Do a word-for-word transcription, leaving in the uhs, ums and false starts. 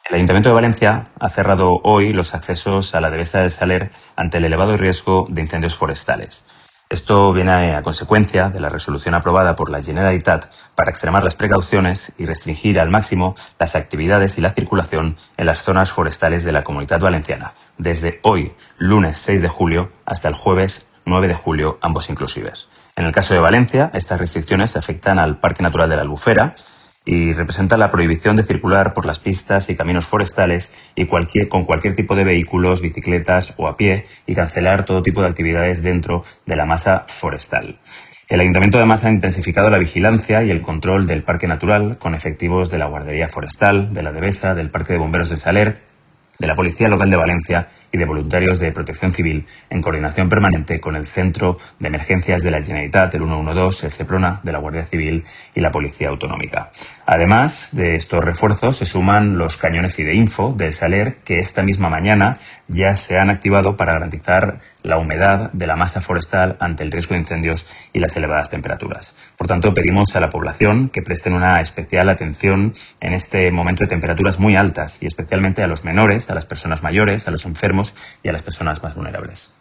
El Ayuntamiento de Valencia ha cerrado hoy los accesos a la Devesa del Saler ante el elevado riesgo de incendios forestales. Esto viene a consecuencia de la resolución aprobada por la Generalitat para extremar las precauciones y restringir al máximo las actividades y la circulación en las zonas forestales de la Comunitat Valenciana, desde hoy, lunes seis de julio, hasta el jueves nueve de julio, ambos inclusives. En el caso de Valencia, estas restricciones afectan al Parque Natural de la Albufera y representa la prohibición de circular por las pistas y caminos forestales y cualquier, con cualquier tipo de vehículos, bicicletas o a pie, y cancelar todo tipo de actividades dentro de la masa forestal. El Ayuntamiento además ha intensificado la vigilancia y el control del Parque Natural con efectivos de la Guardería Forestal, de la Devesa, del Parque de Bomberos de Saler, de la Policía Local de Valencia y de voluntarios de Protección Civil, en coordinación permanente con el Centro de Emergencias de la Generalitat, el ciento doce, el Seprona, de la Guardia Civil y la Policía Autonómica. Además de estos refuerzos, se suman los cañones Ideinfo del Saler, que esta misma mañana ya se han activado para garantizar la humedad de la masa forestal ante el riesgo de incendios y las elevadas temperaturas. Por tanto, pedimos a la población que presten una especial atención en este momento de temperaturas muy altas y especialmente a los menores, a las personas mayores, a los enfermos y a las personas más vulnerables.